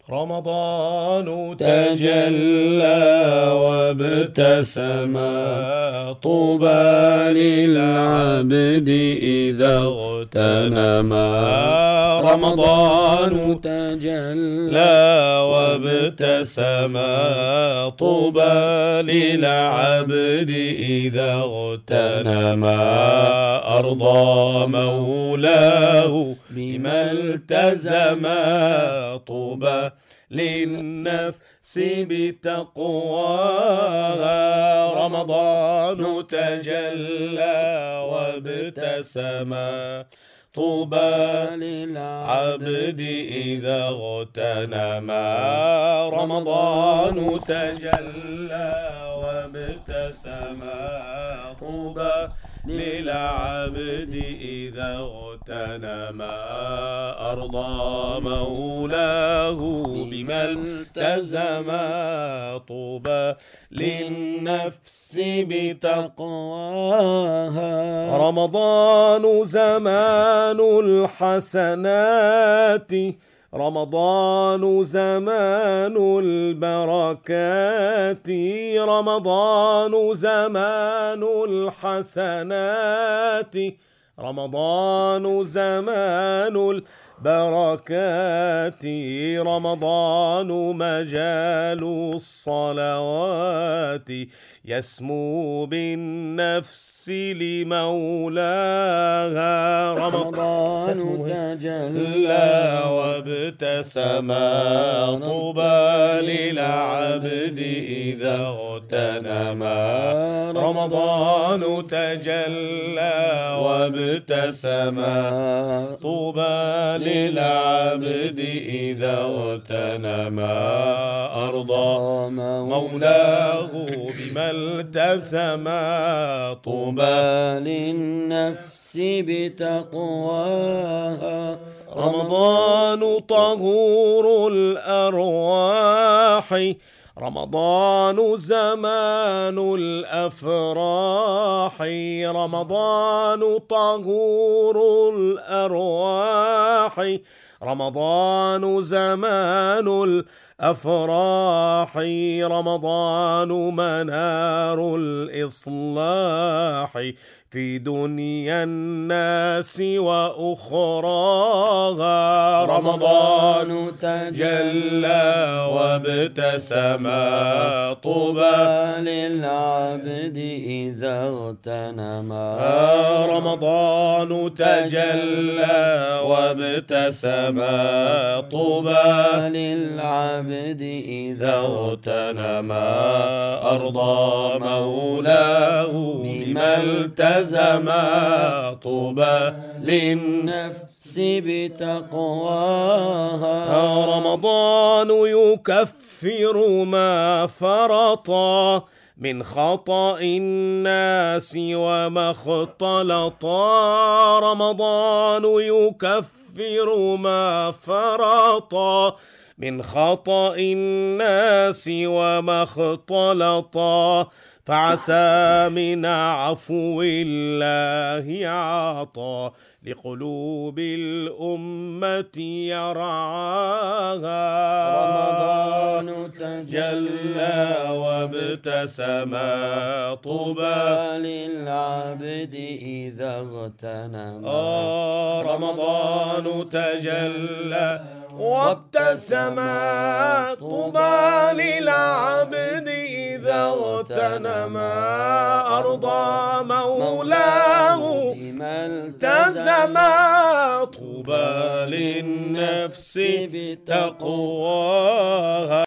رمضان تجلى وابتسم طوبى للعبد إذا اغتنما. رمضان تجلى وابتسم طوبى للعبد إذا اغتنما. أرضى مولاه بما التزم طوبى للنفس بتقواها. رمضان تجلى وابتسم طوبى للعبد إذا اغتنما. رمضان تجلى وابتسم طوبى للعبد إذا اغتنما. أرضى مولاه بما التزم طوبى للنفس بتقواها. رمضان زمان الحسنات رمضان زمان البركات. رمضان زمان الحسنات رمضان زمان البركات. رمضان مجال الصلوات يسمو بالنفس لمولاها. رمضان تجلى وابتسم طوبى للعبد إذا اغتنما. رمضان تجلى وابتسم طوبى للعبد إذا اغتنما. أرضى مولاه بما التزم طوبى للنفس بتقواها. رمضان طهور الأرواح رمضان زمان الأفراح. رمضان طهور الأرواح رمضان زمان الأفراح. رمضان منار الإصلاح في دنيا الناس وأخراها. رمضان تجلى وابتسم طوبى للعبد إذا اغتنما. رمضان تجلى وابتسم طوبى للعبد إذا اغتنما. أرضى مولاه بما التزم طوبى للنفس بتقواها. رمضان يكفر ما فرطا من خطأ الناس وما اختلطا. رمضان يكفر ما فرطا من خطأ الناس وما اختلطا. فعسى من عفو الله عطا لقلوب الأمة يرعاها. رمضان تجلى وابتسم طوبى للعبد إذا اغتنما. رمضان تجلى وابتسم طوبى للعبد إذا اغتنما. أرضى مولاه بما التزم طوبى للنفس بتقواها.